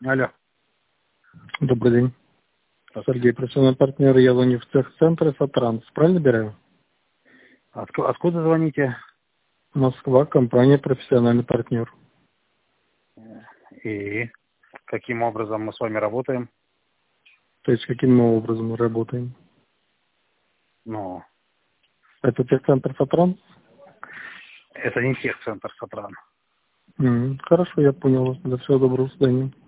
Алло. Добрый день. Сергей, профессиональный партнер. Я звоню в техцентр Сатранс. Правильно набираю? Откуда звоните? Москва, компания профессиональный партнер. И каким образом мы с вами работаем? То есть каким мы образом мы работаем? Ну, Это техцентр Сатранс? это не техцентр Сатран. Хорошо, я понял вас. До всего доброго, до свидания.